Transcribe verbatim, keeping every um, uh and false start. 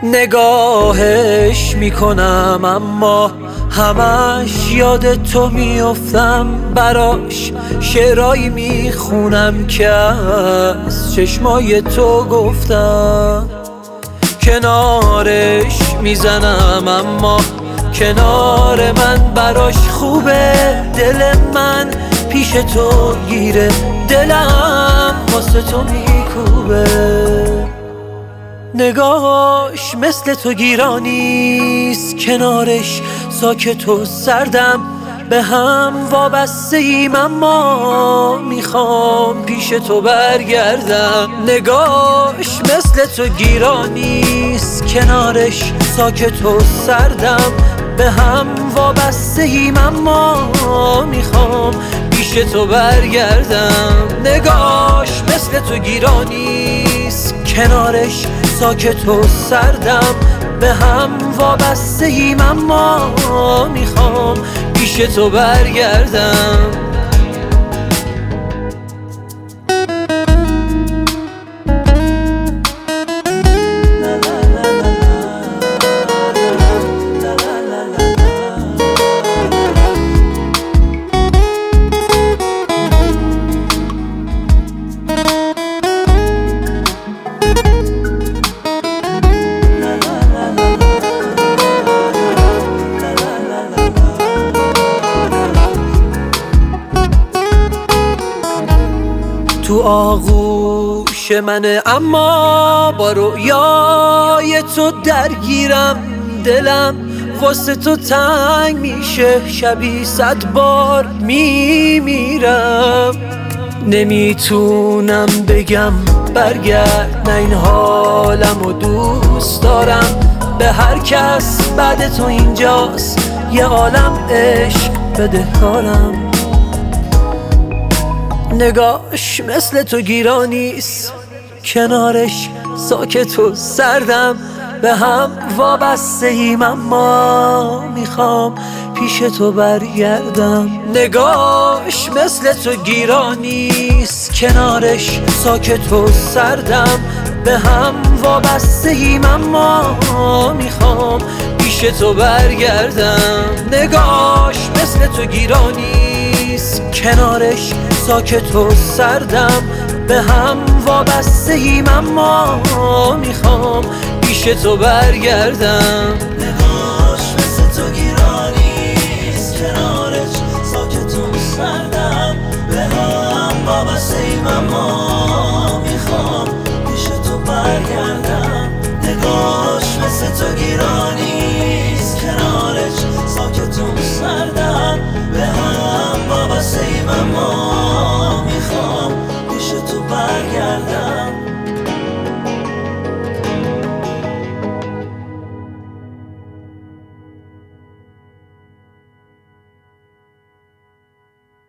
نگاهش میکنم اما همش یاد تو میافتم، براش شعرایی میخونم که از چشمای تو گفتم. کنارش میزنم اما کنار من براش خوبه، دل من پیش تو گیره، دلم واسه تو میکوبه. نگاهش مثل تو گیرانیست، کنارش ساکت و سردم، به هم وابسته ایم اما میخوام پیش تو برگردم. نگاهش مثل تو گیرانیست، کنارش ساکت و سردم، به هم وابسته ایم اما میخوام پیش تو برگردم. نگاهش مثل تو گیرانیست، کنارش ساکت و سردم، به هم وابسته ایم اما میخوام پیش تو برگردم. تو آغوش منه اما با رویای تو درگیرم، دلم واسه تو تنگ میشه، شبی صد بار میمیرم. نمیتونم بگم برگرد، نه این حالم و دوست دارم، به هر کس بعد تو اینجاست یه عالم عشق بدهکارم. نگاهش مثل تو گیرانیست، کنارش ساکت و سردم، به هم وابسته ایم اما میخوام پیش تو برگردم. نگاهش مثل تو گیرانیست، کنارش ساکت و سردم، به هم وابسته ایم اما میخوام پیش تو برگردم. نگاهش مثل تو گیرانیست، کنارش ساکت و سردم، به هم وابسته ایم اما میخوام پیش تو برگردم. نگاهش مثل تو گیرانیست، کنارش ساکت و سردم، به هم وابسته ایم اما